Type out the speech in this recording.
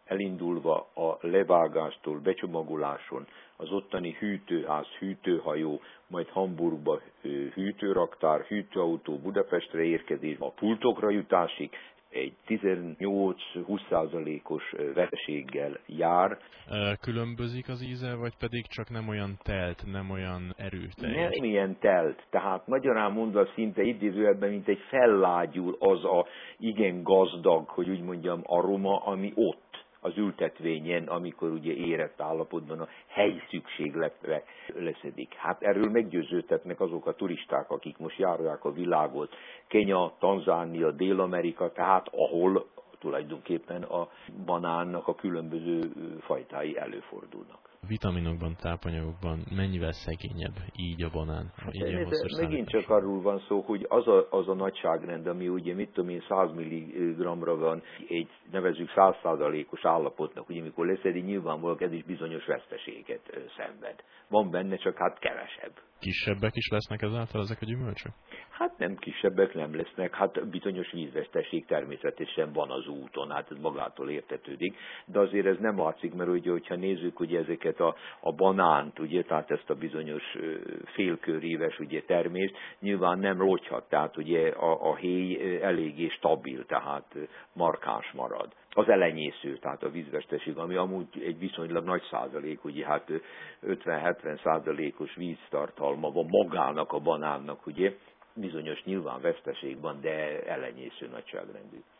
elindulva a levágástól, becsomagoláson, az ottani hűtőház, hűtőhajó, majd Hamburgba hűtőraktár, hűtőautó, Budapestre érkezés, a pultokra jutásig egy 18-20%-os veszteséggel jár. Különbözik az íze, vagy pedig csak nem olyan telt, nem olyan erőteljes? Nem ilyen telt, tehát magyarán mondva szinte idézőjelben, mint egy fellágyul az a igen gazdag, hogy úgy mondjam, aroma, ami ott az ültetvényen, amikor ugye érett állapotban a helyi szükségletre leszedik. Hát erről meggyőződtetnek azok a turisták, akik most járják a világot, Kenya, Tanzánia, Dél-Amerika, tehát ahol tulajdonképpen a banánnak a különböző fajtái előfordulnak. Vitaminokban, tápanyagokban mennyivel szegényebb így a banán? Megint csak arról van szó, hogy az a nagyságrend, ami ugye 100 mg-ra van egy nevezzük 100%-os állapotnak, ugye mikor leszedi, nyilvánvalóan ez is bizonyos veszteséget szenved. Van benne, csak hát kevesebb. Kisebbek is lesznek ezáltal ezek a gyümölcsök? Hát nem kisebbek nem lesznek, hát bizonyos vízveszteség természetesen van az úton, hát ez magától értetődik, de azért ez nem látszik, mert ugye, hogyha nézzük ugye ezeket a banánt, ugye, tehát ezt a bizonyos félköréves ugye termést, nyilván nem rogyhat, tehát ugye a héj eléggé stabil, tehát markáns marad. Az elenyésző, tehát a vízveszteség, ami amúgy egy viszonylag nagy százalék, ugye hát 50-70%-os víztartalma van magának a banánnak, ugye, bizonyos nyilván veszteség van, de elenyésző nagyságrendű.